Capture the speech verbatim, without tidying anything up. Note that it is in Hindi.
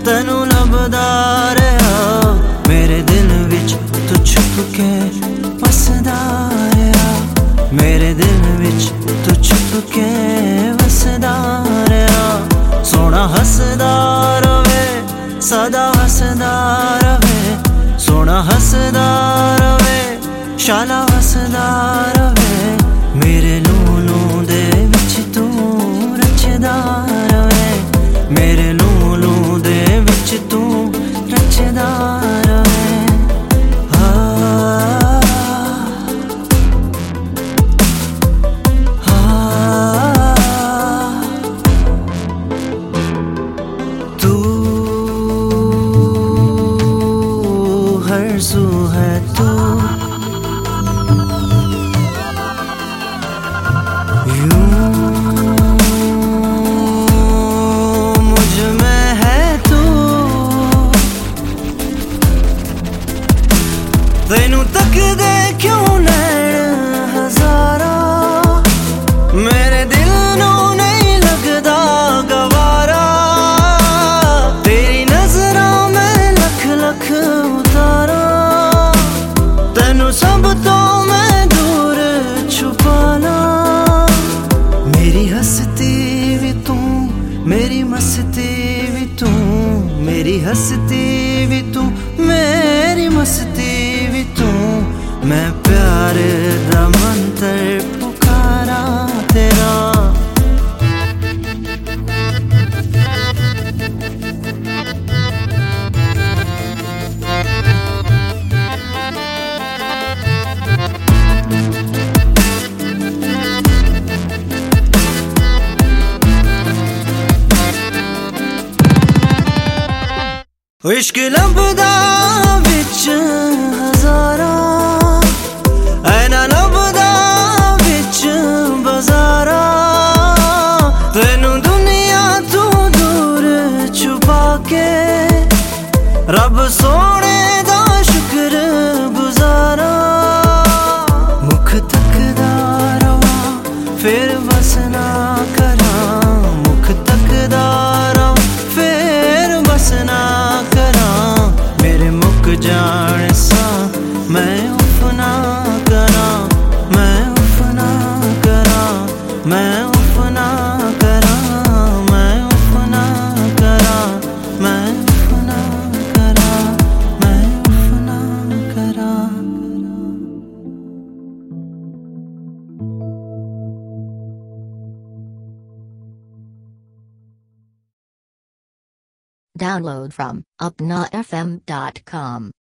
तेनू लभदा रहा मेरे दिल विच तू छुप के वसदा रहा मेरे दिल विच तू छुप के वसदा रहा सोना हसदा रवे सदा हसदा रवे सोना हसदा रवे शाला हसदा रवे मेरे लूलू दे विच तू रचदा रवे मेरे लूलू दे विच तू रचदा रवे तू हर सू है तू तेनू तक दे क्यों नैन हजारा मेरे दिल नू नहीं लगदा गवारा तेरी नजरां मैं लख लख उतारा तेनू सब तो मैं दूर छुपाना मेरी हस्ती भी तू मेरी मस्ती भी तू मेरी हस्ती भी तू मेरी मस्ती भी तू मैं प्यार दा मंत्र पुकारा तेरा इश्क लभदा विच हजारा ऐना लभदा विच बाजारा तेनू दुनिया तू दूर छुपा के रब सोने दा शुक्र गुजारा मुख तकदा रवा फिर वसना करा मुख तकदा रवा फिर वसना मेरे मुक जान सा मैं उफना करा मैं उफना करा मैं उफना करा मैं उफना करा मैं उफना करा मैं उफना करा Download from upna f m dot com.